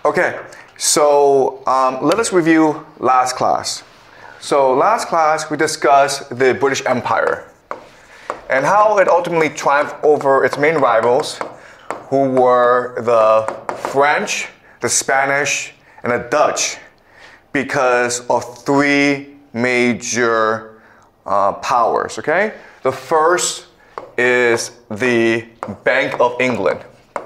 Okay, so let us review last class. So last class we discussed the British Empire and how it ultimately triumphed over its main rivals, who were the French, the Spanish, and the Dutch, because of three major powers, okay? The first is the Bank of England.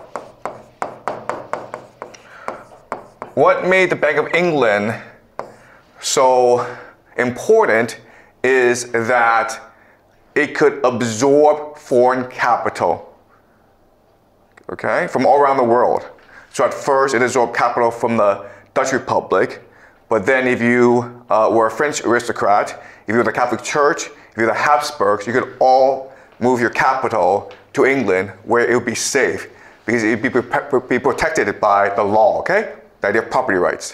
What made the Bank of England so important is that it could absorb foreign capital, okay, from all around the world. So at first it absorbed capital from the Dutch Republic, but then if you were a French aristocrat, if you were the Catholic Church, if you were the Habsburgs, you could all move your capital to England where it would be safe because it would be protected by the law, okay? The idea of property rights.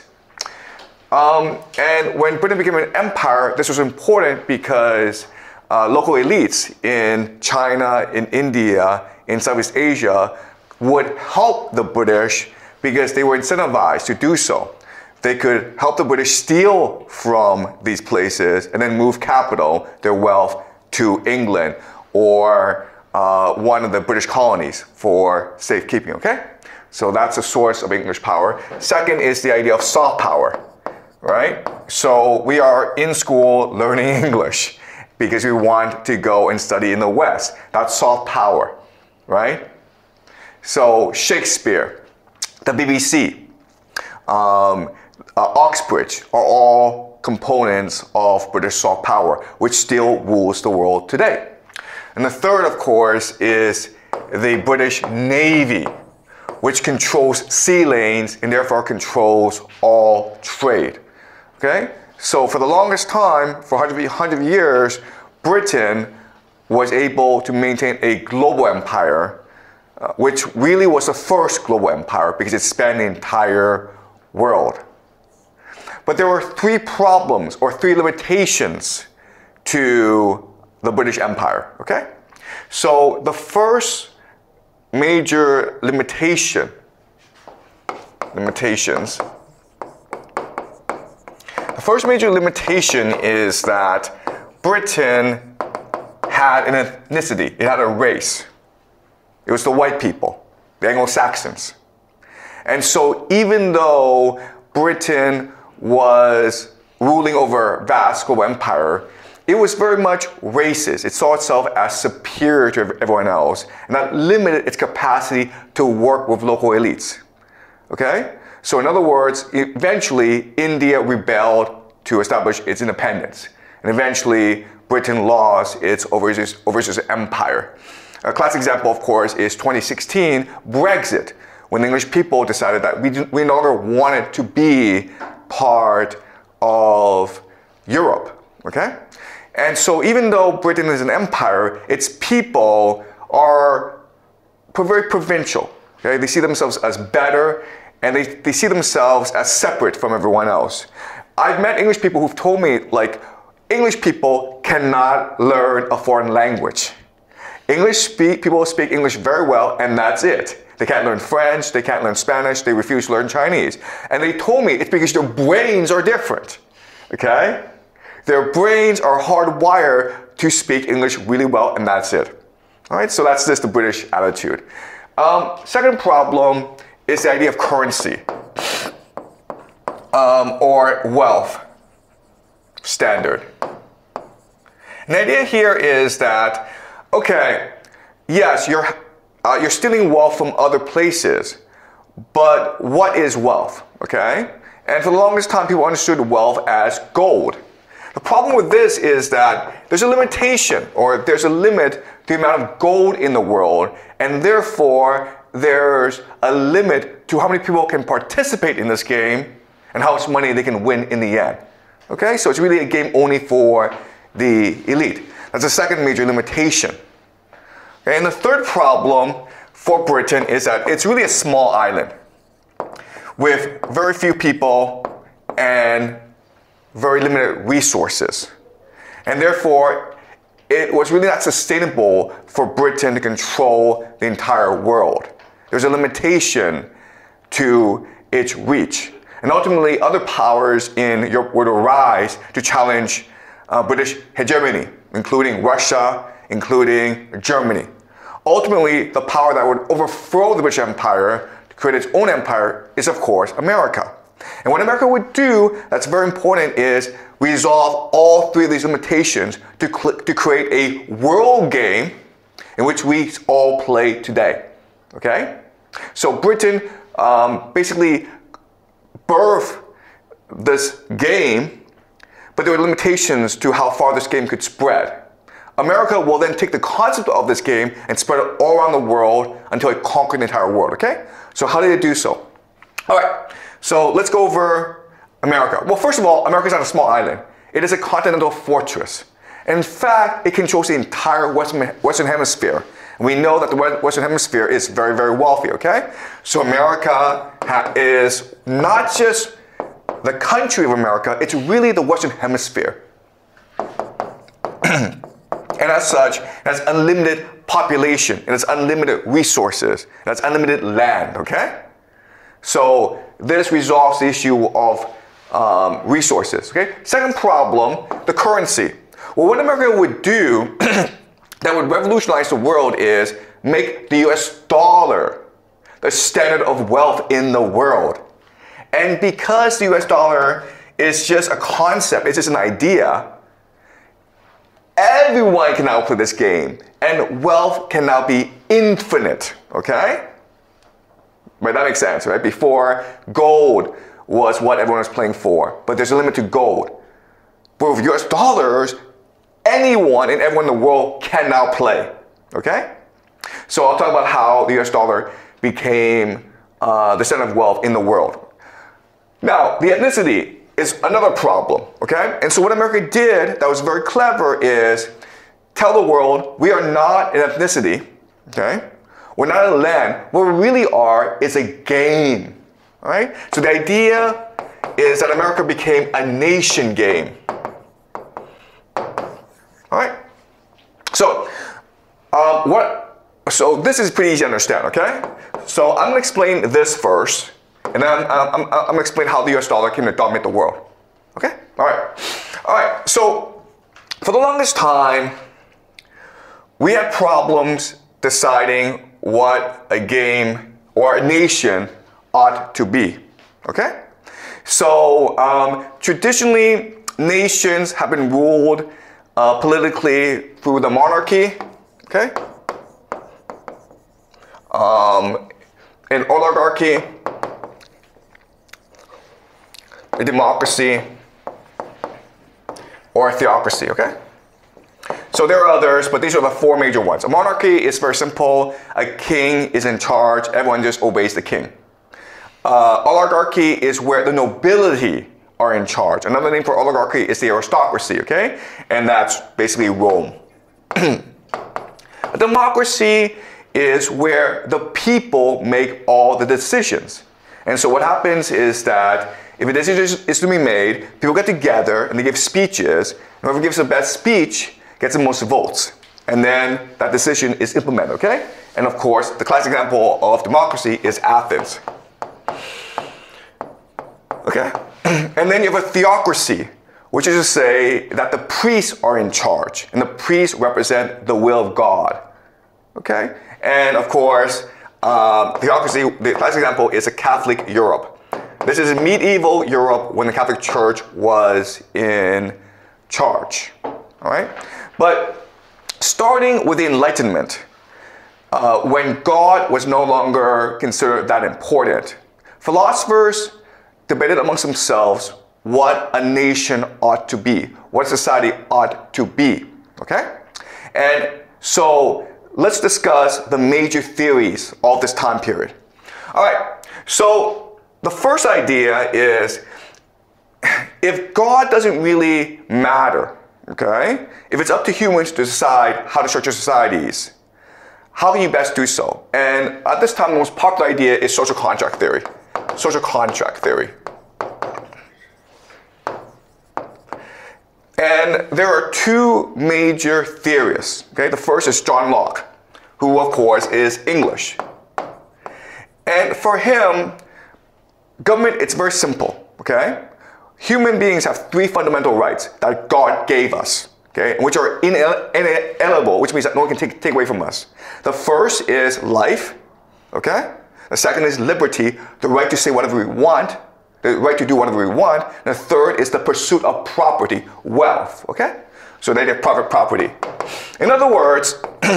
And when Britain became an empire, this was important because local elites in China, in India, in Southeast Asia would help the British because they were incentivized to do so. They could help the British steal from these places and then move capital, their wealth, to England or one of the British colonies for safekeeping, okay? So that's a source of English power. Second is the idea of soft power, right? So we are in school learning English because we want to go and study in the West. That's soft power, right? So Shakespeare, the BBC, Oxbridge are all components of British soft power, which still rules the world today. And the third, of course, is the British Navy, which controls sea lanes and therefore controls all trade. Okay? So for the longest time, for 100 years, Britain was able to maintain a global empire, which really was the first global empire because it spanned the entire world. But there were three problems or three limitations to the British Empire, okay? So the first major limitations, the first major limitation is that Britain had an ethnicity, it had a race. It was the white people, the Anglo-Saxons. And so even though Britain was ruling over a vast global empire, it was very much racist. It saw itself as superior to everyone else, and that limited its capacity to work with local elites. Okay? So in other words, eventually India rebelled to establish its independence, and eventually Britain lost its overseas empire. A classic example, of course, is 2016 Brexit, when the English people decided that we no longer wanted to be part of Europe, okay? And so even though Britain is an empire, its people are very provincial, okay? They see themselves as better, and they see themselves as separate from everyone else. I've met English people who've told me, like, English people cannot learn a foreign language. People speak English very well, and that's it. They can't learn French, they can't learn Spanish, they refuse to learn Chinese. And they told me it's because their brains are different, okay? Their brains are hardwired to speak English really well, and that's it. All right, so that's just the British attitude. Second problem is the idea of currency or wealth standard. And the idea here is that, okay, yes, you're stealing wealth from other places, but what is wealth, okay? And for the longest time, people understood wealth as gold. The problem with this is that there's a limitation, or there's a limit to the amount of gold in the world, and therefore there's a limit to how many people can participate in this game and how much money they can win in the end. Okay, so it's really a game only for the elite. That's the second major limitation. Okay, and the third problem for Britain is that it's really a small island with very few people and very limited resources. And therefore, it was really not sustainable for Britain to control the entire world. There's a limitation to its reach. And ultimately, other powers in Europe would arise to challenge British hegemony, including Russia, including Germany. Ultimately, the power that would overthrow the British Empire to create its own empire is, of course, America. And what America would do that's very important is resolve all three of these limitations to create a world game in which we all play today. Okay? So Britain basically birthed this game, but there were limitations to how far this game could spread. America will then take the concept of this game and spread it all around the world until it conquered the entire world, okay? So how did it do so? All right, so let's go over America. Well, first of all, America is not a small island. It is a continental fortress. And in fact, it controls the entire Western Hemisphere. And we know that the Western Hemisphere is very, very wealthy, okay? So America is not just the country of America, it's really the Western Hemisphere. And as such, it has unlimited population, and it's unlimited resources, and it's unlimited land, okay? So this resolves the issue of resources, okay? Second problem, the currency. Well, what America would do that would revolutionize the world is make the US dollar the standard of wealth in the world. And because the US dollar is just a concept, it's just an idea, everyone can now play this game, and wealth can now be infinite, okay? Right, that makes sense, right? Before, gold was what everyone was playing for, but there's a limit to gold. But with US dollars, anyone and everyone in the world can now play, okay? So I'll talk about how the US dollar became the center of wealth in the world. Now, the ethnicity is another problem, okay? And so what America did that was very clever is tell the world we are not an ethnicity, okay? We're not a land. What we really are is a game, all right? So the idea is that America became a nation game, all right? So, so this is pretty easy to understand, okay? So I'm gonna explain this first, and then I'm gonna explain how the US dollar came to dominate the world. Okay? All right. So for the longest time, we had problems deciding what a game or a nation ought to be. Okay? So traditionally, nations have been ruled politically through the monarchy. Okay? An oligarchy, a democracy, or a theocracy, okay? So there are others, but these are the four major ones. A monarchy is very simple. A king is in charge. Everyone just obeys the king. Oligarchy is where the nobility are in charge. Another name for oligarchy is the aristocracy, okay? And that's basically Rome. A democracy is where the people make all the decisions. And so what happens is that if a decision is to be made, people get together and they give speeches. And whoever gives the best speech gets the most votes. And then that decision is implemented, okay? And of course, the classic example of democracy is Athens. Okay? And then you have a theocracy, which is to say that the priests are in charge. And the priests represent the will of God. Okay? And of course, theocracy, the classic example is a Catholic Europe. This is medieval Europe when the Catholic Church was in charge, all right? But starting with the Enlightenment, when God was no longer considered that important, philosophers debated amongst themselves what a nation ought to be, what society ought to be, okay? And so let's discuss the major theories of this time period. All right, so the first idea is if God doesn't really matter, okay? If it's up to humans to decide how to structure societies, how can you best do so? And at this time, the most popular idea is social contract theory. Social contract theory. And there are two major theorists, okay? The first is John Locke, who of course is English. And for him, government, it's very simple, okay? Human beings have three fundamental rights that God gave us, okay? Which are inalienable, which means that no one can take away from us. The first is life, okay? The second is liberty, the right to say whatever we want, the right to do whatever we want. And the third is the pursuit of property, wealth, okay? So they have private property. In other words,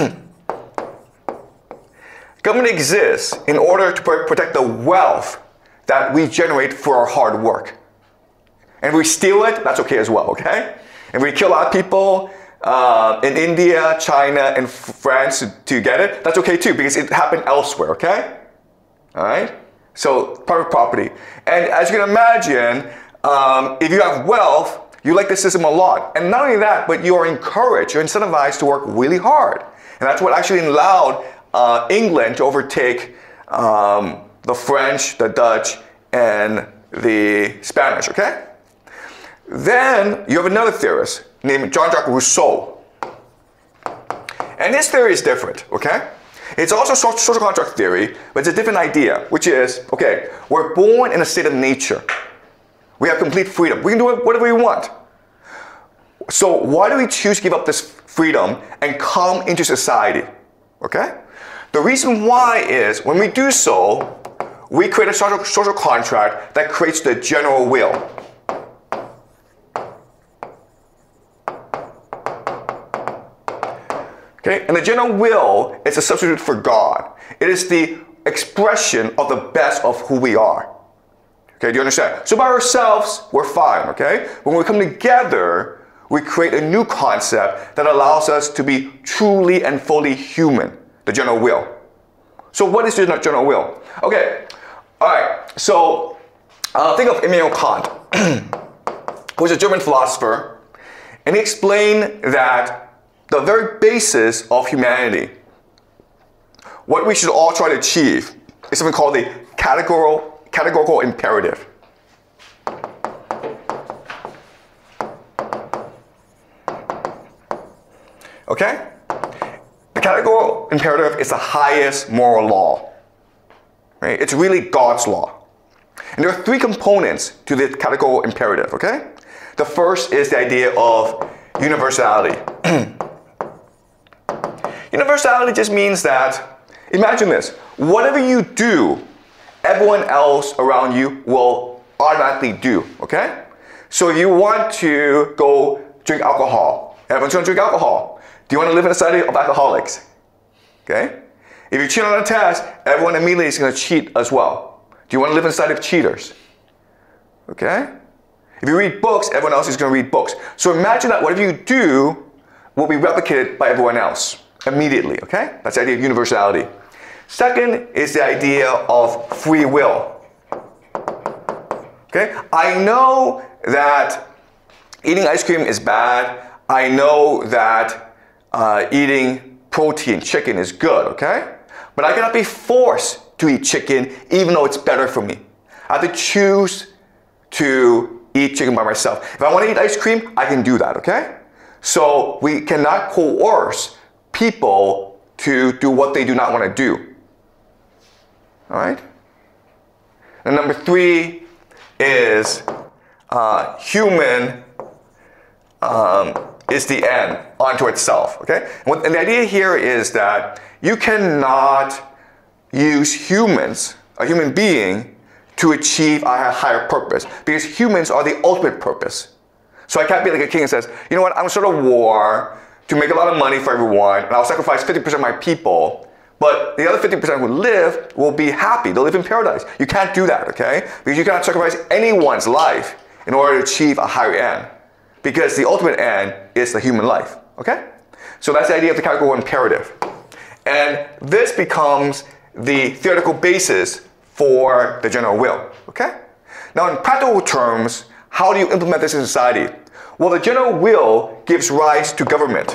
government exists in order to protect the wealth that we generate for our hard work. And if we steal it, that's okay as well, okay? If we kill a lot of people in India, China, and France to get it, that's okay too, because it happened elsewhere, okay? All right? So, private property. And as you can imagine, if you have wealth, you like the system a lot. And not only that, but you are encouraged, you're incentivized to work really hard. And that's what actually allowed England to overtake the French, the Dutch, and the Spanish, okay? Then you have another theorist named Jean-Jacques Rousseau. And his theory is different, okay? It's also social contract theory, but it's a different idea, which is, okay, we're born in a state of nature. We have complete freedom. We can do whatever we want. So why do we choose to give up this freedom and come into society, okay? The reason why is, when we do so, we create a social contract that creates the general will. Okay? And the general will is a substitute for God. It is the expression of the best of who we are. Okay, do you understand? So by ourselves, we're fine, okay? When we come together, we create a new concept that allows us to be truly and fully human, the general will. So what is the general will? Okay, all right, so think of Immanuel Kant, who was a German philosopher, and he explained that the very basis of humanity, what we should all try to achieve, is something called the categorical imperative. Okay? The categorical imperative is the highest moral law. Right? It's really God's law. And there are three components to the categorical imperative, okay? The first is the idea of universality. Universality just means that, imagine this, whatever you do, everyone else around you will automatically do, okay? So if you want to go drink alcohol, everyone's going to drink alcohol. Do you want to live in a society of alcoholics? Okay? If you cheat on a test, everyone immediately is going to cheat as well. Do you want to live in a society of cheaters? Okay? If you read books, everyone else is going to read books. So imagine that whatever you do will be replicated by everyone else immediately, okay? That's the idea of universality. Second is the idea of free will. Okay? I know that eating ice cream is bad. I know that eating protein, chicken, is good, okay? But I cannot be forced to eat chicken even though it's better for me. I have to choose to eat chicken by myself. If I want to eat ice cream, I can do that, okay? So we cannot coerce people to do what they do not want to do. All right? And number three is human is the end unto itself, okay? And the idea here is that you cannot use humans, a human being, to achieve a higher purpose, because humans are the ultimate purpose. So I can't be like a king and says, you know what, I'm going to start a war to make a lot of money for everyone, and I'll sacrifice 50% of my people, but the other 50% who live will be happy. They'll live in paradise. You can't do that, okay? Because you cannot sacrifice anyone's life in order to achieve a higher end, because the ultimate end is the human life, okay? So that's the idea of the categorical imperative. And this becomes the theoretical basis for the general will, okay? Now in practical terms, how do you implement this in society? Well, the general will gives rise to government.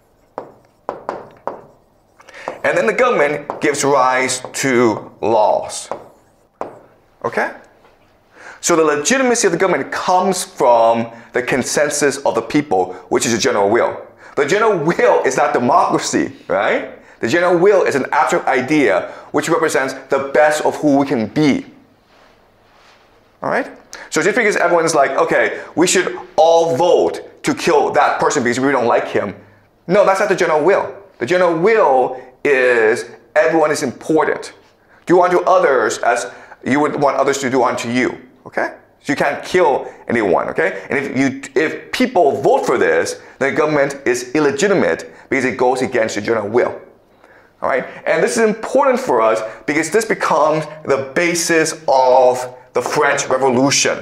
And then the government gives rise to laws. Okay? So the legitimacy of the government comes from the consensus of the people, which is the general will. The general will is not democracy, right? The general will is an abstract idea which represents the best of who we can be. All right? So just because everyone's like, okay, we should all vote to kill that person because we don't like him. No, that's not the general will. The general will is everyone is important. Do unto others as you would want others to do unto you. Okay? So you can't kill anyone, okay? And if people vote for this, then the government is illegitimate because it goes against the general will. All right? And this is important for us because this becomes the basis of the French Revolution.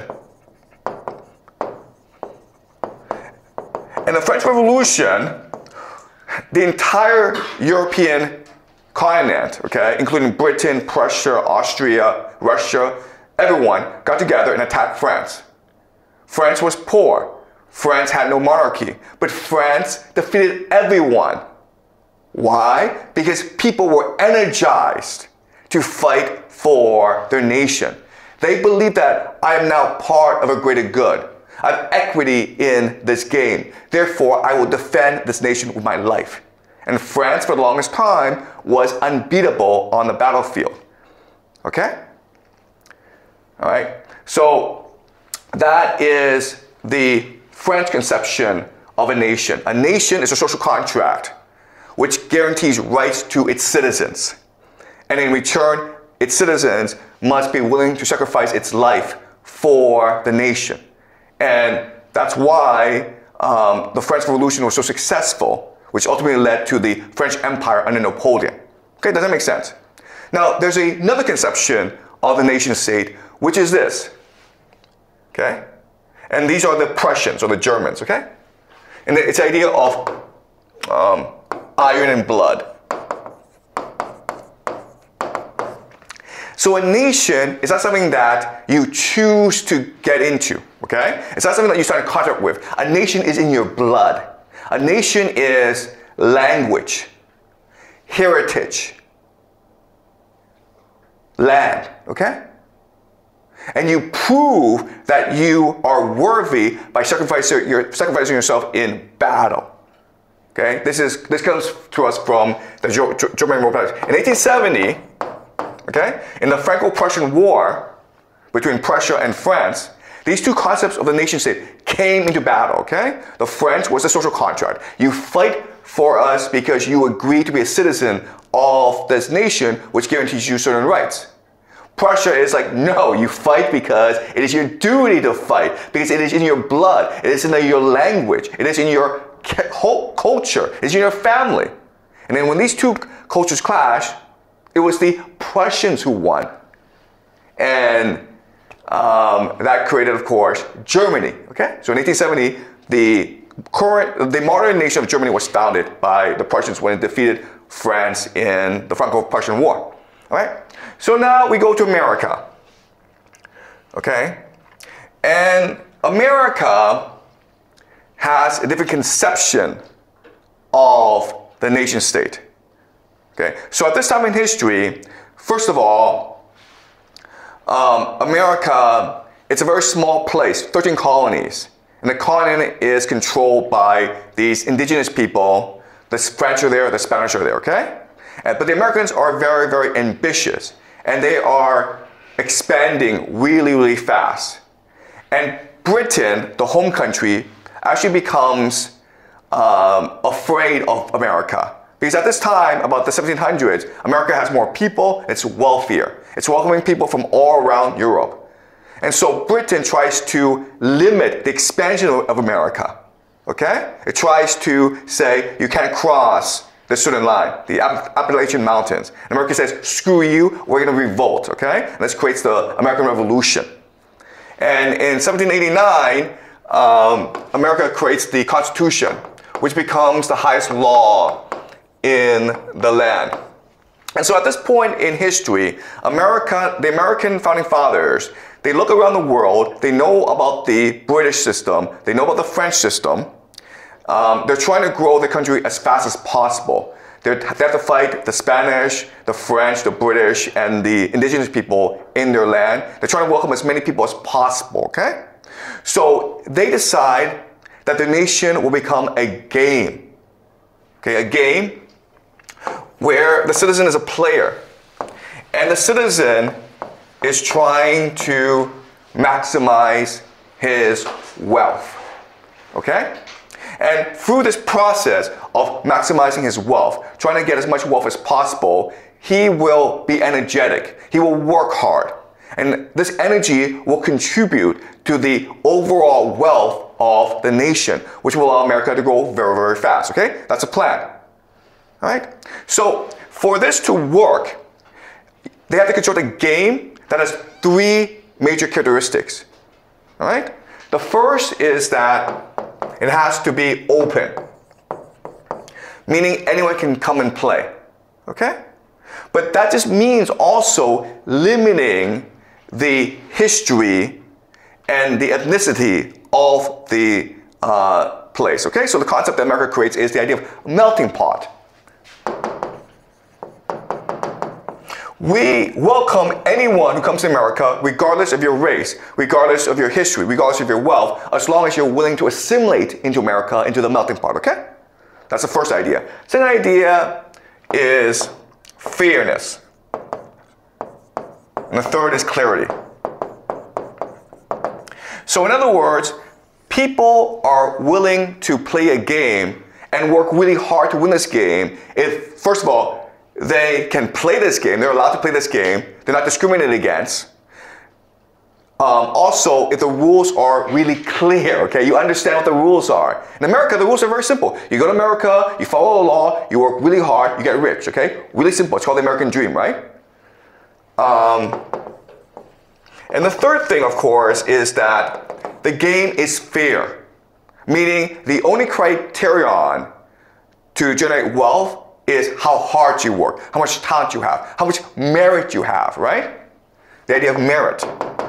In the French Revolution, the entire European continent, okay, including Britain, Prussia, Austria, Russia, everyone got together and attacked France. France was poor. France had no monarchy. But France defeated everyone. Why? Because people were energized to fight for their nation. They believed that I am now part of a greater good. I have equity in this game. Therefore, I will defend this nation with my life. And France, for the longest time, was unbeatable on the battlefield. Okay? All right? So that is the French conception of a nation. A nation is a social contract which guarantees rights to its citizens. And in return, its citizens must be willing to sacrifice its life for the nation. And that's why the French Revolution was so successful, which ultimately led to the French Empire under Napoleon. Okay, does that make sense? Now, there's another conception of the nation state, which is this. Okay? And these are the Prussians or the Germans, okay? And it's the idea of iron and blood. So a nation is not something that you choose to get into, okay? It's not something that you start in contact with. A nation is in your blood. A nation is language, heritage, land, okay? And you prove that you are worthy by sacrificing yourself in battle. Okay? This comes to us from the German Republic. In 1870, okay, in the Franco-Prussian War between Prussia and France, these two concepts of the nation state came into battle, okay? The French was a social contract. You fight for us because you agree to be a citizen of this nation, which guarantees you certain rights. Prussia is like, no, you fight because it is your duty to fight, because it is in your blood, it is in your language, it is in your whole culture, it is in your family. And then when these two cultures clash, it was the Prussians who won. And that created, of course, Germany, okay? So in 1870, the modern nation of Germany was founded by the Prussians when it defeated France in the Franco-Prussian War, all right? So now we go to America, okay? And America has a different conception of the nation state, okay? So at this time in history, first of all, America, it's a very small place, 13 colonies. And the continent is controlled by these indigenous people. The French are there, the Spanish are there, okay? But the Americans are very, very ambitious. And they are expanding really, really fast. And Britain, the home country, actually becomes afraid of America. Because at this time, about the 1700s, America has more people, it's wealthier. It's welcoming people from all around Europe. And so Britain tries to limit the expansion of America, okay? It tries to say, you can't cross this certain line, the Appalachian Mountains. And America says, screw you, we're gonna revolt, okay? And this creates the American Revolution. And in 1789, America creates the Constitution, which becomes the highest law in the land. And so at this point in history, the American founding fathers, they look around the world, they know about the British system, they know about the French system. They're trying to grow the country as fast as possible. They have to fight the Spanish, the French, the British, and the indigenous people in their land. They're trying to welcome as many people as possible, okay? So they decide that the nation will become a game, okay? A game where the citizen is a player. And the citizen is trying to maximize his wealth. Okay? And through this process of maximizing his wealth, trying to get as much wealth as possible, he will be energetic. He will work hard. And this energy will contribute to the overall wealth of the nation, which will allow America to grow very, very fast. Okay? That's a plan. All right? So for this to work, they have to construct a game that has three major characteristics. All right? The first is that it has to be open, meaning anyone can come and play. Okay? But that just means also limiting the history and the ethnicity of the place. Okay? So the concept that America creates is the idea of melting pot. We welcome anyone who comes to America, regardless of your race, regardless of your history, regardless of your wealth, as long as you're willing to assimilate into America, into the melting pot, okay? That's the first idea. Second idea is fairness. And the third is clarity. So in other words, people are willing to play a game and work really hard to win this game if, first of all, they can play this game. They're allowed to play this game. They're not discriminated against. Also, if the rules are really clear, okay? You understand what the rules are. In America, the rules are very simple. You go to America, you follow the law, you work really hard, you get rich, okay? Really simple. It's called the American dream, right? And the third thing, of course, is that the game is fair. Meaning, the only criterion to generate wealth is how hard you work, how much talent you have, how much merit you have, right? The idea of merit.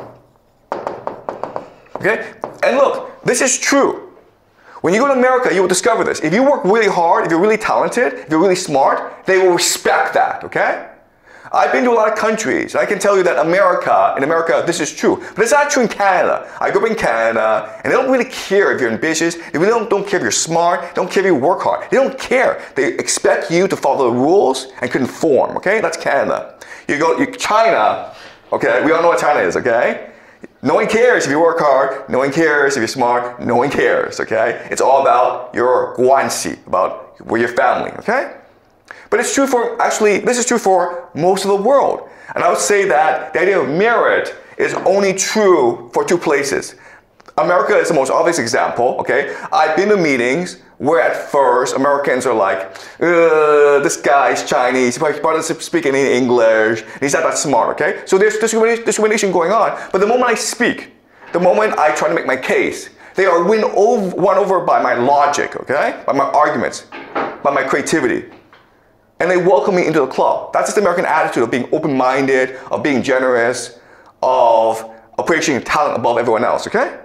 Okay? And look, this is true. When you go to America, you will discover this. If you work really hard, if you're really talented, if you're really smart, they will respect that, okay? I've been to a lot of countries, and I can tell you that in America, this is true. But it's not true in Canada. I grew up in Canada, and they don't really care if you're ambitious. They really don't care if you're smart. They don't care if you work hard. They don't care. They expect you to follow the rules and conform, okay? That's Canada. China, okay? We all know what China is, okay? No one cares if you work hard. No one cares if you're smart. No one cares, okay? It's all about your guanxi, about your family, okay? But it's true for, actually, this is true for most of the world. And I would say that the idea of merit is only true for two places. America is the most obvious example, okay? I've been to meetings where at first Americans are like, this guy's Chinese, he doesn't speak any English, he's not that smart, okay? So there's discrimination going on. But the moment I speak, the moment I try to make my case, they are won over by my logic, okay? By my arguments, by my creativity. And they welcome me into the club. That's just the American attitude of being open-minded, of being generous, of appreciating talent above everyone else, okay?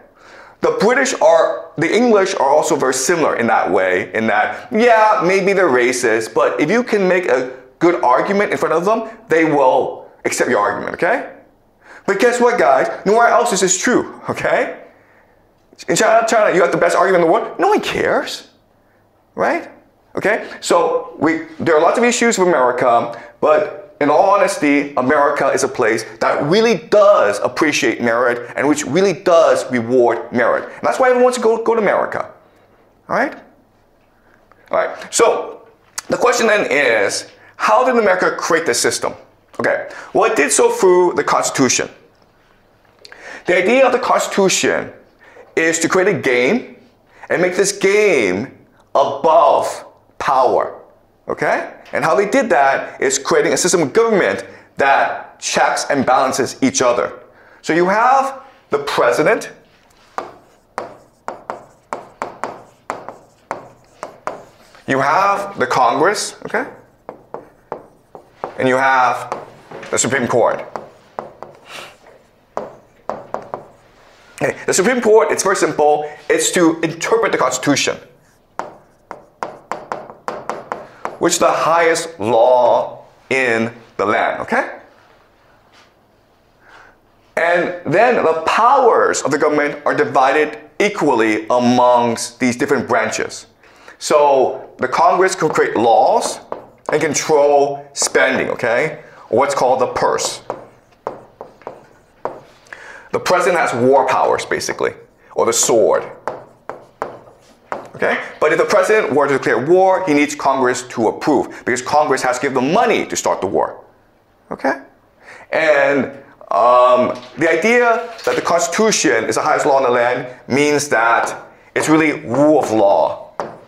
The English are also very similar in that way, in that, yeah, maybe they're racist, but if you can make a good argument in front of them, they will accept your argument, okay? But guess what, guys? Nowhere else is this true, okay? In China, you have the best argument in the world. No one cares, right? Okay, so there are lots of issues with America, but in all honesty, America is a place that really does appreciate merit and which really does reward merit. And that's why everyone wants to go to America. All right? All right, so the question then is, how did America create this system? Okay, well, it did so through the Constitution. The idea of the Constitution is to create a game and make this game above power, okay? And how they did that is creating a system of government that checks and balances each other. So you have the president, you have the Congress, okay? And you have the Supreme Court. Okay, the Supreme Court, it's very simple. It's to interpret the Constitution, which is the highest law in the land, okay? And then the powers of the government are divided equally amongst these different branches. So the Congress can create laws and control spending, okay? Or what's called the purse. The president has war powers, basically, or the sword. Okay? But if the president were to declare war, he needs Congress to approve, because Congress has to give the money to start the war. Okay? And the idea that the Constitution is the highest law in the land means that it's really rule of law.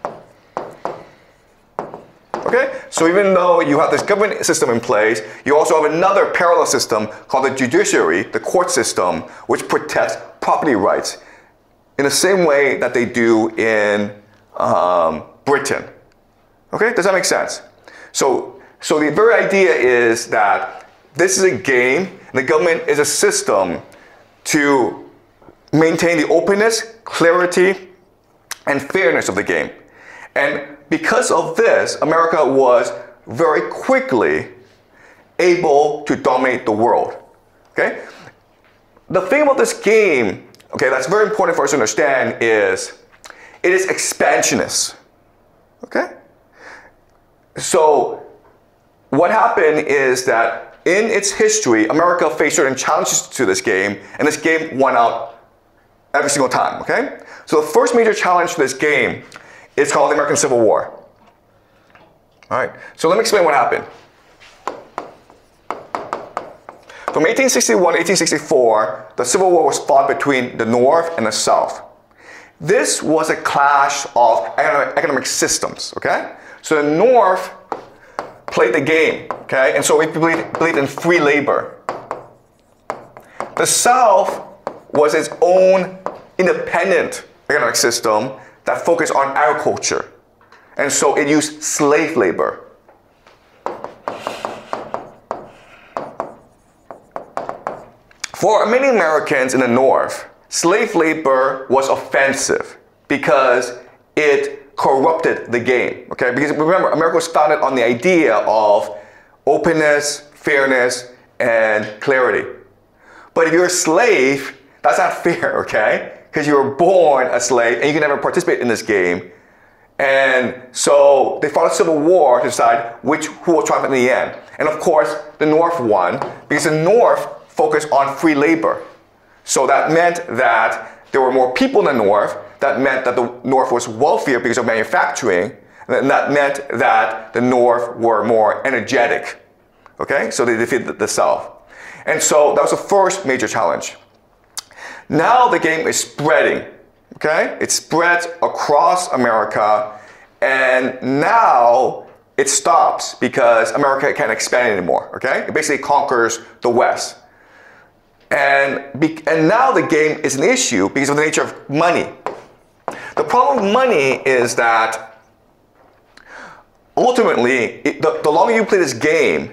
Okay? So even though you have this government system in place, you also have another parallel system called the judiciary, the court system, which protects property rights in the same way that they do in Britain. Okay? Does that make sense? So the very idea is that this is a game, and the government is a system to maintain the openness, clarity, and fairness of the game. And because of this, America was very quickly able to dominate the world. Okay? The thing about this game, okay, that's very important for us to understand is it is expansionist. Okay? So what happened is that in its history, America faced certain challenges to this game, and this game won out every single time, okay? So the first major challenge to this game is called the American Civil War. All right, so let me explain what happened. From 1861 to 1864, the Civil War was fought between the North and the South. This was a clash of economic systems, okay? So the North played the game, okay? And so we believed in free labor. The South was its own independent economic system that focused on agriculture. And so it used slave labor. For many Americans in the North, slave labor was offensive because it corrupted the game, okay? Because remember, America was founded on the idea of openness, fairness, and clarity. But if you're a slave, that's not fair, okay? Because you were born a slave and you can never participate in this game. And so they fought a civil war to decide who will triumph in the end. And of course, the North won because the North focused on free labor. So that meant that there were more people in the North. That meant that the North was wealthier because of manufacturing. And that meant that the North were more energetic. Okay? So they defeated the South. And so that was the first major challenge. Now the game is spreading. Okay? It spreads across America. And now it stops because America can't expand anymore. Okay? It basically conquers the West. And now the game is an issue because of the nature of money. The problem with money is that ultimately, the longer you play this game,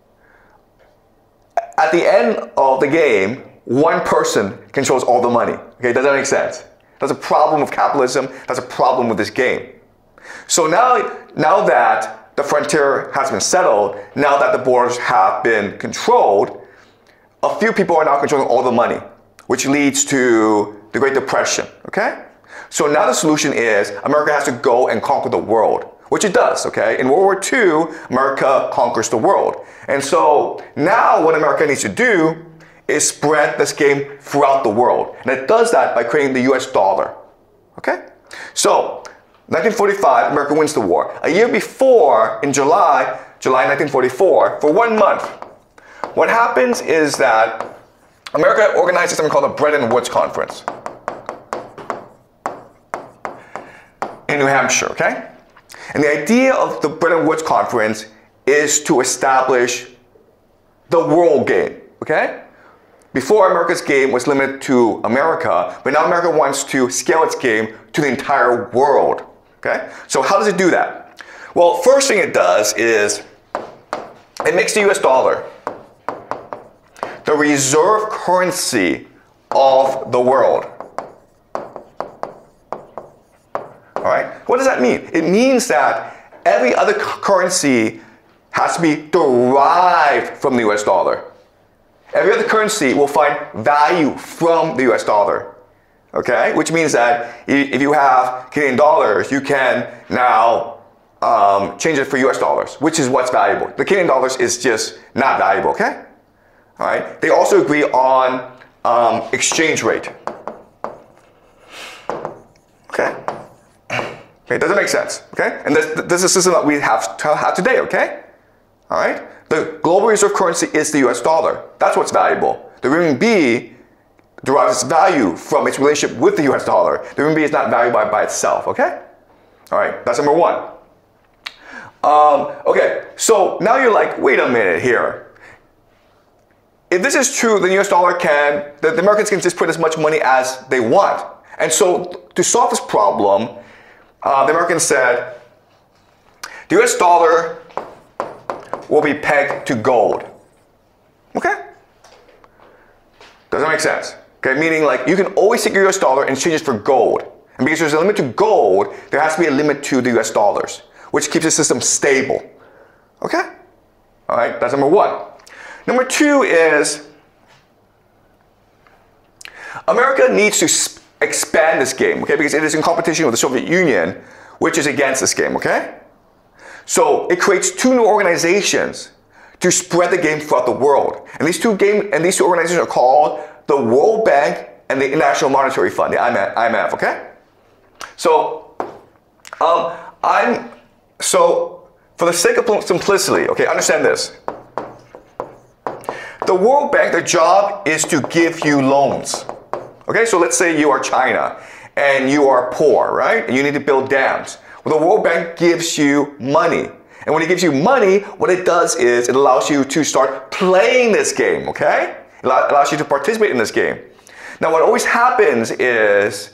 at the end of the game, one person controls all the money. Okay, does that make sense? That's a problem with capitalism. That's a problem with this game. So now that the frontier has been settled, now that the borders have been controlled, a few people are now controlling all the money, which leads to the Great Depression, okay? So now the solution is America has to go and conquer the world, which it does, okay? In World War II, America conquers the world. And so now what America needs to do is spread this game throughout the world. And it does that by creating the US dollar, okay? So 1945, America wins the war. A year before, in July 1944, for 1 month, what happens is that America organizes something called the Bretton Woods Conference in New Hampshire, okay? And the idea of the Bretton Woods Conference is to establish the world game, okay? Before, America's game was limited to America, but now America wants to scale its game to the entire world, okay? So how does it do that? Well, first thing it does is it makes the US dollar the reserve currency of the world. All right? What does that mean? It means that every other currency has to be derived from the US dollar. Every other currency will find value from the US dollar. Okay? Which means that if you have Canadian dollars, you can now change it for US dollars, which is what's valuable. The Canadian dollars is just not valuable, okay? All right. They also agree on exchange rate. Okay? Okay, does it make sense? Okay? And this is a system that we have today, okay? All right? The global reserve currency is the US dollar. That's what's valuable. The renminbi derives its value from its relationship with the US dollar. The renminbi is not valuable by itself, okay? All right, that's number one. Okay, so now you're like, wait a minute here. If this is true, then the US dollar the Americans can just put as much money as they want. And so to solve this problem, the Americans said, the US dollar will be pegged to gold. Okay? Does that make sense? Okay, meaning like you can always take your US dollar and exchange it for gold. And because there's a limit to gold, there has to be a limit to the US dollars, which keeps the system stable. Okay? All right, that's number one. Number two is America needs to expand this game, okay? Because it is in competition with the Soviet Union, which is against this game, okay? So it creates two new organizations to spread the game throughout the world. And these two organizations are called the World Bank and the International Monetary Fund, the IMF, okay? So, for the sake of simplicity, okay, understand this. The World Bank, their job is to give you loans. Okay, so let's say you are China and you are poor, right? And you need to build dams. Well, the World Bank gives you money. And when it gives you money, what it does is it allows you to start playing this game, okay? It allows you to participate in this game. Now, what always happens is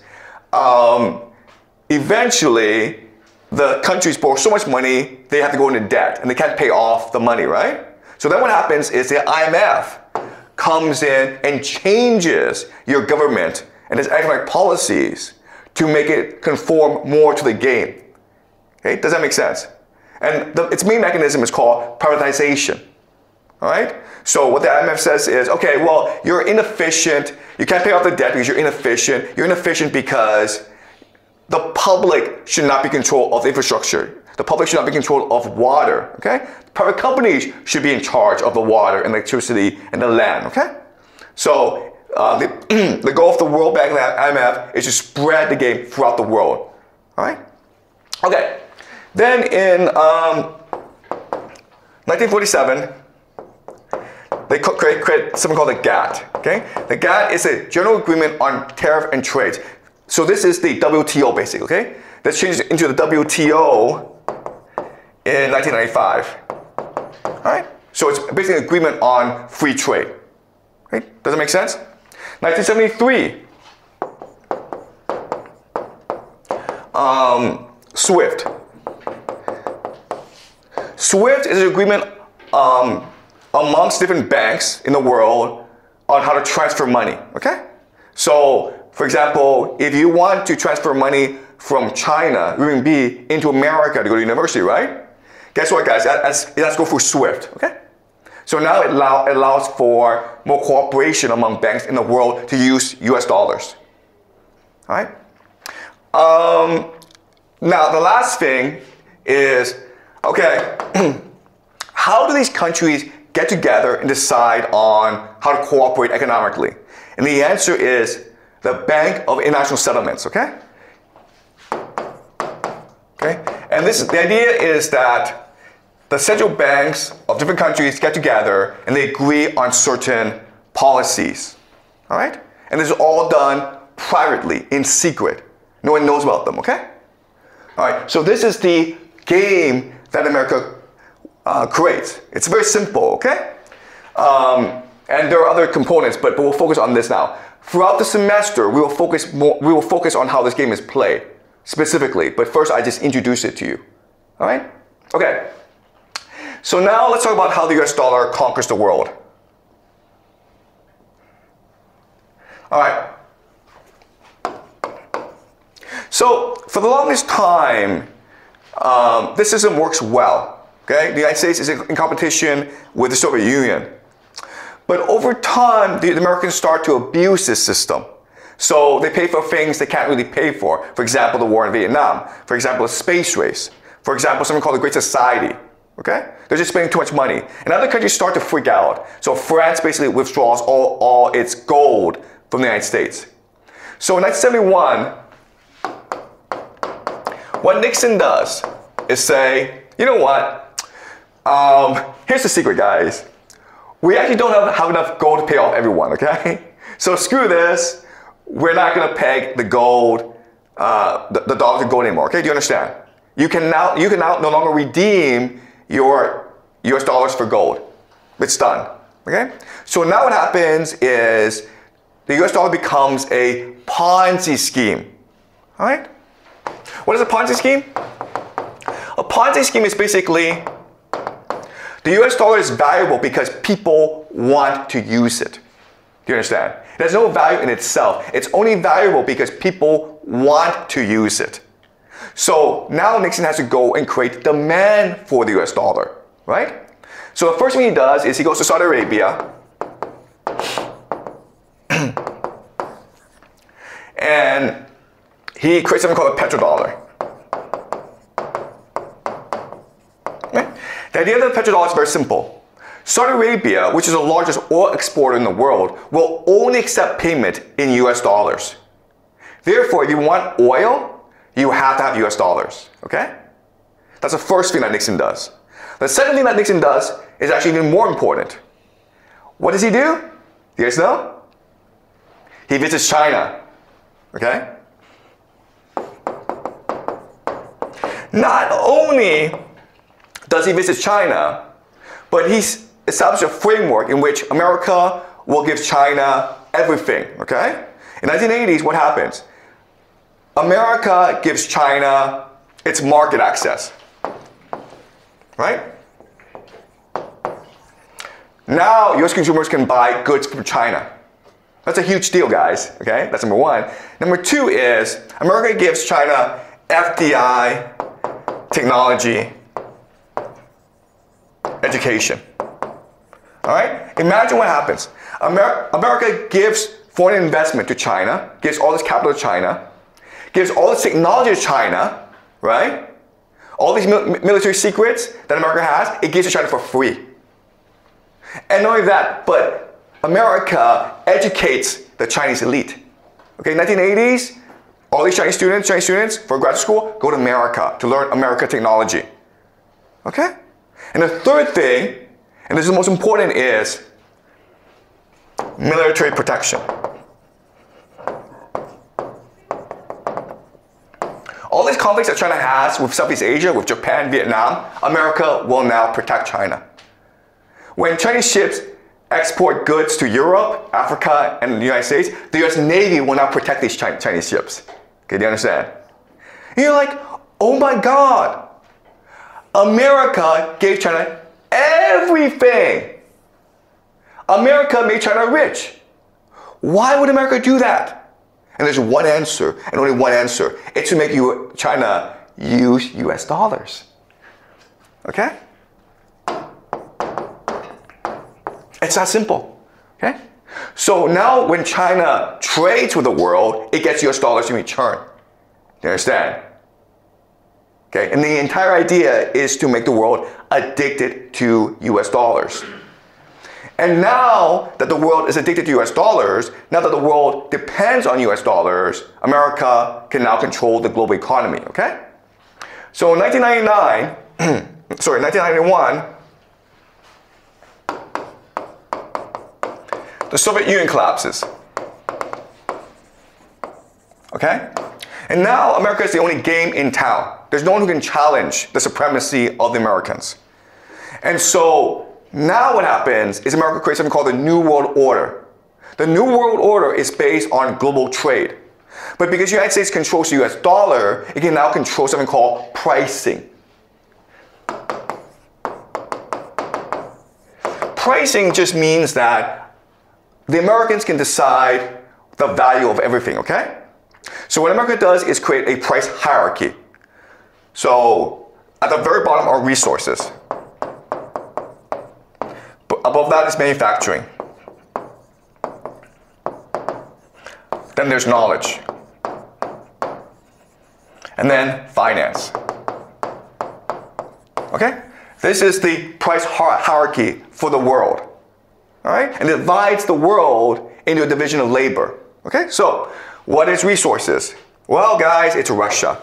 eventually the countries borrow so much money, they have to go into debt and they can't pay off the money, right? So then what happens is the IMF comes in and changes your government and its economic policies to make it conform more to the game. Okay, does that make sense? And its main mechanism is called privatization. All right? So what the IMF says is, okay, well, you're inefficient. You can't pay off the debt because you're inefficient. You're inefficient because the public should not be in control of infrastructure. The public should not be in control of water, okay? Private companies should be in charge of the water and electricity and the land, okay? So the goal of the World Bank and the IMF is to spread the game throughout the world, all right? Okay, then in 1947, they create something called the GATT, okay? The GATT is a General Agreement on Tariff and Trade. So this is the WTO basically, okay? That's changed into the WTO in 1995. All right? So it's basically an agreement on free trade. Right? Does it make sense? 1973. SWIFT. SWIFT is an agreement amongst different banks in the world on how to transfer money. Okay? So, for example, if you want to transfer money from China, renminbi, into America to go to university, right? Guess what, guys? It has to go through SWIFT, okay? So now it allows for more cooperation among banks in the world to use US dollars, all right? Now, the last thing is, okay, how do these countries get together and decide on how to cooperate economically? And the answer is the Bank of International Settlements, okay? Okay? And the idea is that the central banks of different countries get together and they agree on certain policies. All right? And this is all done privately, in secret. No one knows about them, okay? All right, so this is the game that America creates. It's very simple, okay? And there are other components, but we'll focus on this now. Throughout the semester, we will focus on how this game is played specifically, but first I just introduce it to you. All right? Okay. So now let's talk about how the US dollar conquers the world. All right. So for the longest time, this system works well. Okay? The United States is in competition with the Soviet Union. But over time, the Americans start to abuse this system. So they pay for things they can't really pay for. For example, the war in Vietnam. For example, a space race. For example, something called the Great Society. Okay? They're just spending too much money. And other countries start to freak out. So France basically withdraws all its gold from the United States. So in 1971, what Nixon does is say, you know what? Here's the secret, guys. We actually don't have enough gold to pay off everyone, okay? So screw this. We're not going to peg the gold, the dollar to gold anymore, okay? Do you understand? You can now no longer redeem your US dollars for gold. It's done, okay? So now what happens is the US dollar becomes a Ponzi scheme, all right? What is a Ponzi scheme? A Ponzi scheme is basically the US dollar is valuable because people want to use it. Do you understand? It has no value in itself. It's only valuable because people want to use it. So now Nixon has to go and create demand for the US dollar, right? So the first thing he does is he goes to Saudi Arabia and he creates something called a petrodollar. Okay? The idea of the petrodollar is very simple. Saudi Arabia, which is the largest oil exporter in the world, will only accept payment in US dollars. Therefore, if you want oil, you have to have US dollars, okay? That's the first thing that Nixon does. The second thing that Nixon does is actually even more important. What does he do? Do you guys know? He visits China, okay? Not only does he visit China, but he's established a framework in which America will give China everything, okay? In the 1980s, what happens? America gives China its market access, right? Now, US consumers can buy goods from China. That's a huge deal, guys, okay? That's number one. Number two is America gives China FDI, technology, education. All right? Imagine what happens. America gives foreign investment to China, gives all this capital to China, gives all this technology to China, right? All these military secrets that America has, it gives to China for free. And not only that, but America educates the Chinese elite. Okay, 1980s, all these Chinese students for graduate school go to America to learn American technology. Okay? And the third thing, and this is the most important, is military protection. All these conflicts that China has with Southeast Asia, with Japan, Vietnam, America will now protect China. When Chinese ships export goods to Europe, Africa, and the United States, the US Navy will now protect these Chinese ships. Okay, do you understand? And you're like, oh my God, America gave China everything. America made China rich. Why would America do that? And there's one answer, and only one answer. It's to make China use US dollars. Okay? It's that simple. Okay? So now when China trades with the world, it gets US dollars in return. You understand? Okay? And the entire idea is to make the world addicted to US dollars. And now that the world is addicted to US dollars, now that the world depends on US dollars, America can now control the global economy, okay? So in 1991, the Soviet Union collapses, okay? And now America is the only game in town. There's no one who can challenge the supremacy of the Americans. And so now what happens is America creates something called the New World Order. The New World Order is based on global trade. But because the United States controls the US dollar, it can now control something called pricing. Pricing just means that the Americans can decide the value of everything, okay? So what America does is create a price hierarchy. So at the very bottom are resources. Above that is manufacturing. Then there's knowledge. And then finance. Okay? This is the price hierarchy for the world. All right? And it divides the world into a division of labor. Okay? So, what is resources? Well, guys, it's Russia.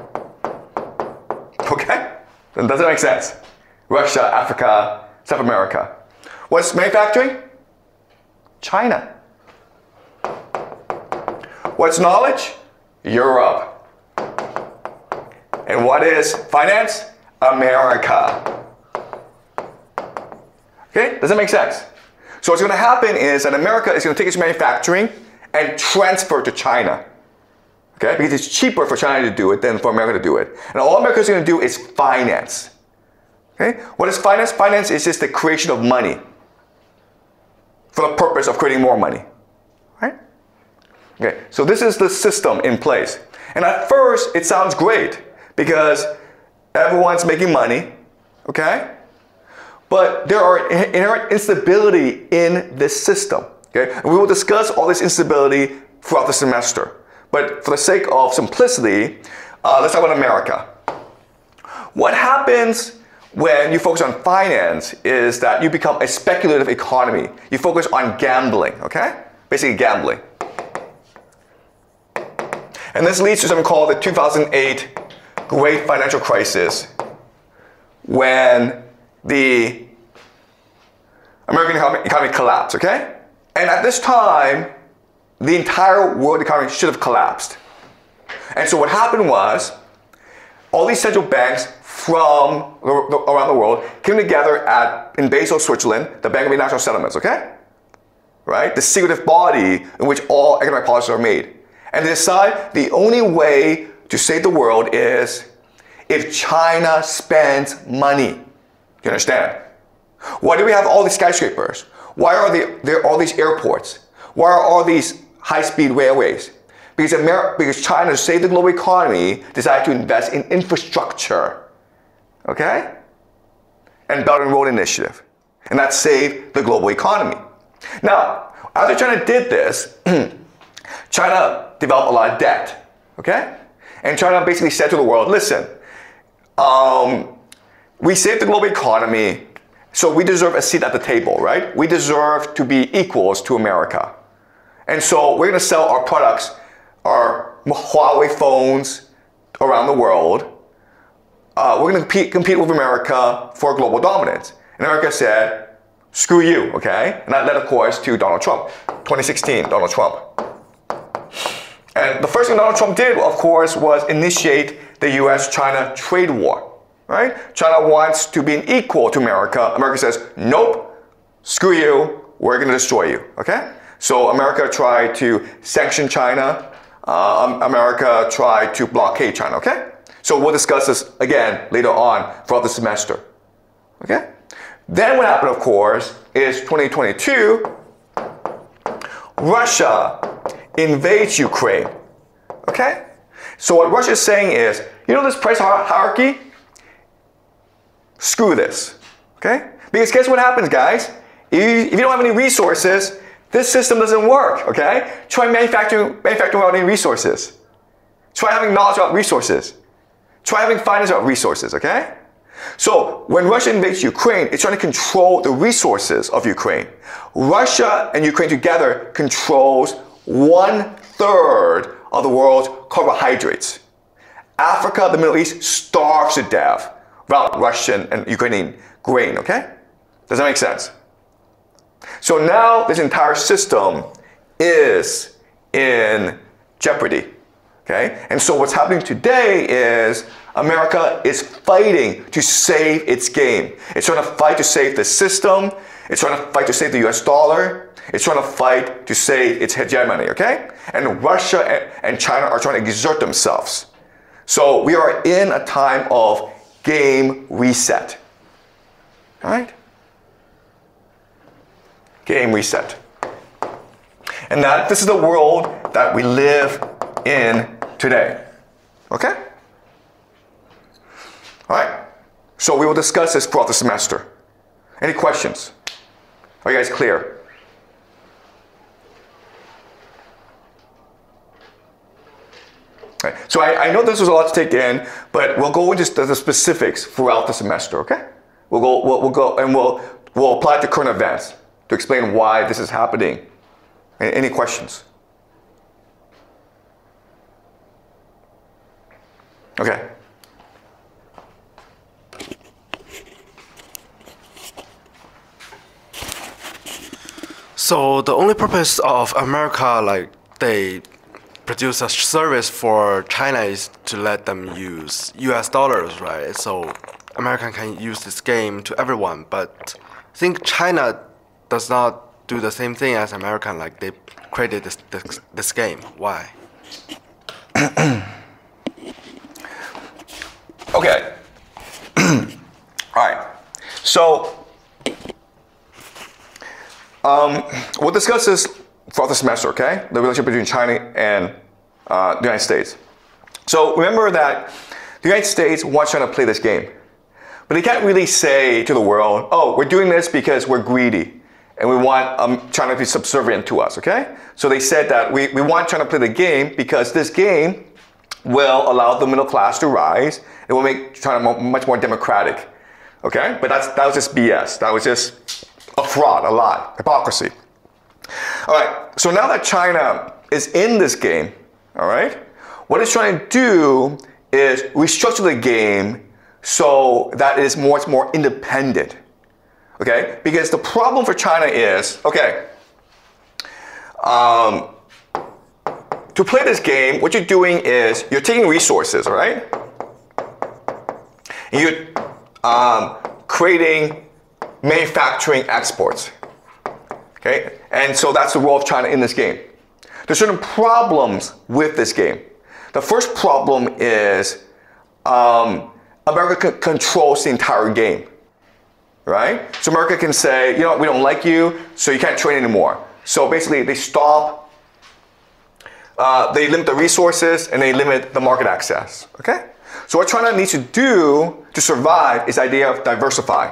Okay? Does that make sense? Russia, Africa, South America. What's manufacturing? China. What's knowledge? Europe. And what is finance? America. Okay? Does that make sense? So what's going to happen is that America is going to take its manufacturing and transfer to China. Okay? Because it's cheaper for China to do it than for America to do it. And all America is going to do is finance. Okay? What is finance? Finance is just the creation of money for the purpose of creating more money. Right? Okay, so this is the system in place. And at first, it sounds great because everyone's making money, okay? But there are inherent instability in this system, okay? And we will discuss all this instability throughout the semester. But for the sake of simplicity, let's talk about America. What happens when you focus on finance is that you become a speculative economy. You focus on gambling, okay? Basically gambling. And this leads to something called the 2008 Great Financial Crisis, when the American economy collapsed, okay? And at this time, the entire world economy should have collapsed. And so what happened was, all these central banks from around the world came together in Basel, Switzerland, the Bank of International Settlements, okay? Right? The secretive body in which all economic policies are made. And they decide the only way to save the world is if China spends money. Do you understand? Why do we have all these skyscrapers? Why are there all these airports? Why are all these high-speed railways? Because China, to save the global economy, decided to invest in infrastructure. Okay? And Belt and Road Initiative. And that saved the global economy. Now, after China did this, China developed a lot of debt. Okay? And China basically said to the world, listen, we saved the global economy, so we deserve a seat at the table, right? We deserve to be equals to America. And so we're going to sell our products, our Huawei phones around the world. We're going to compete with America for global dominance. And America said, screw you, okay? And that led, of course, to Donald Trump. 2016, Donald Trump. And the first thing Donald Trump did, of course, was initiate the US-China trade war, right? China wants to be an equal to America. America says, nope, screw you, we're going to destroy you, okay? So America tried to sanction China. America tried to blockade China, okay? So we'll discuss this again later on throughout the semester, okay? Then what happened, of course, is 2022, Russia invades Ukraine, okay? So what Russia is saying is, you know this price hierarchy? Screw this, okay? Because guess what happens, guys? If you don't have any resources, this system doesn't work, okay? Try manufacturing without any resources. Try having knowledge about resources. Try having finance about resources, okay? So when Russia invades Ukraine, it's trying to control the resources of Ukraine. Russia and Ukraine together controls 1/3 of the world's carbohydrates. Africa, the Middle East, starves to death without Russian and Ukrainian grain, okay? Does that make sense? So now this entire system is in jeopardy, okay? And so what's happening today is America is fighting to save its game. It's trying to fight to save the system. It's trying to fight to save the US dollar. It's trying to fight to save its hegemony, okay? And Russia and China are trying to exert themselves. So we are in a time of game reset, all right? Game reset. And this is the world that we live in today. Okay? All right. So we will discuss this throughout the semester. Any questions? Are you guys clear? All right. So I know this was a lot to take in, but we'll go into the specifics throughout the semester, okay? We'll go and we'll apply it to current events to explain why this is happening. Any questions? Okay. So the only purpose of America, like they produce a service for China, is to let them use US dollars, right? So American can use this game to everyone, but I think China does not do the same thing as American, like they created this game. Why? Okay. All right. So we'll discuss this throughout the semester, okay? The relationship between China and the United States. So remember that the United States wants China to play this game. But they can't really say to the world, oh, we're doing this because we're greedy and we want China to be subservient to us, okay? So they said that we want China to play the game because this game will allow the middle class to rise. It will make China much more democratic, okay? But that was just BS. That was just a fraud, a lie, hypocrisy. All right, so now that China is in this game, all right, what it's trying to do is restructure the game so that it is much more independent, okay? Because the problem for China is, okay, to play this game, what you're doing is you're taking resources, all right? And you're creating manufacturing exports, okay? And so that's the role of China in this game. There's certain problems with this game. The first problem is America controls the entire game, right? So America can say, you know what, we don't like you, so you can't train anymore. So basically they stop, they limit the resources and they limit the market access, okay? So what China needs to do to survive is the idea of diversify.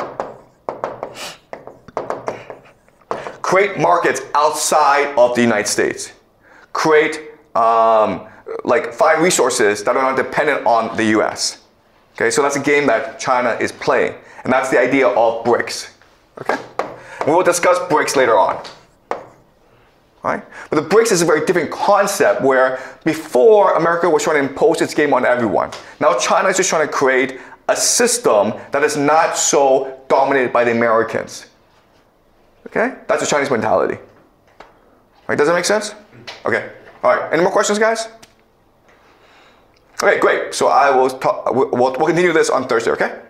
Create markets outside of the United States. Create, find resources that are not dependent on the US. Okay, so that's a game that China is playing. And that's the idea of BRICS. Okay? We will discuss BRICS later on. Right? But the BRICS is a very different concept where before America was trying to impose its game on everyone. Now China is just trying to create a system that is not so dominated by the Americans. Okay? That's the Chinese mentality. Right? Does that make sense? Okay. All right. Any more questions, guys? Okay, great. So we'll continue this on Thursday, okay?